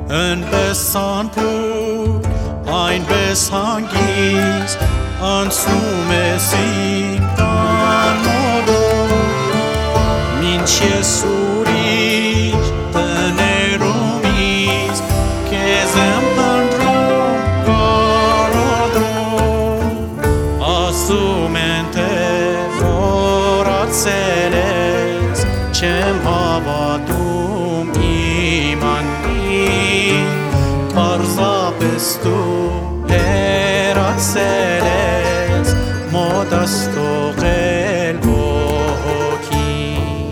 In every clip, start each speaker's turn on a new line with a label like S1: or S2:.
S1: Ընպեսան փուր, այնպես հանգիս, անցնում ես իմ տան մոտով, մինչ ես ուրիշ տներում իս, քեզ եմ փնտրում կարոտով, ասում են թե մոռացել ես, չեմ հավատում իմ անգին, պարզապես դու հեռացել ես, մոտս թողել ոգին։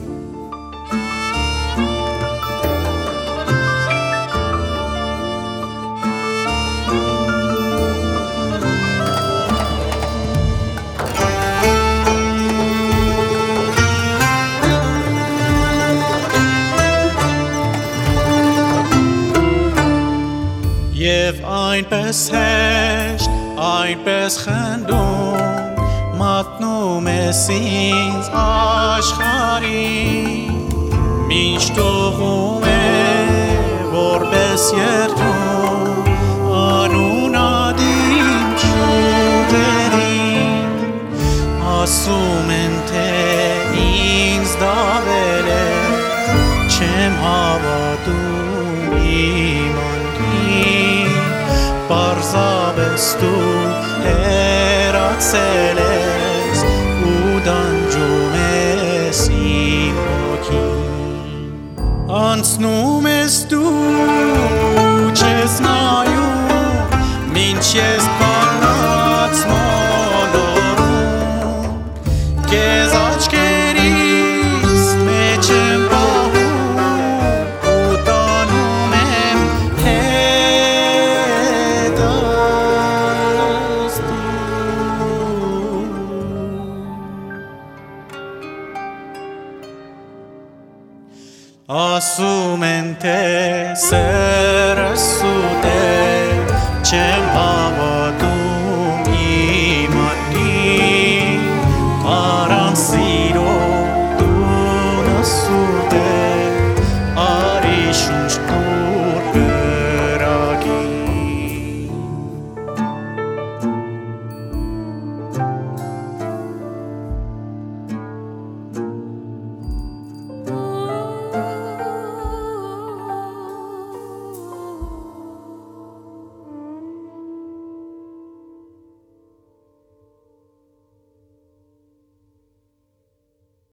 S1: Եվ այնպես հեշտ, այնպես խնդում, մատնում ես ինձ աշխարհին, մինչ թողում է որպես երդում, անունադիմ ճյուղերին, ասում են թե ինձ դավել ես, չեմ հավատում իմ անգին, պարզապես դու հեռացել ես ու դանջում ես իմ հոգին, անցնում ես դու չես նայում, մինչ ես բանած մոլորում, քեզ աչքերիս մեջ եմ պահում ու տանում եմ հետս դու, ասում են թե սերը սուտ է, չեմ հավատում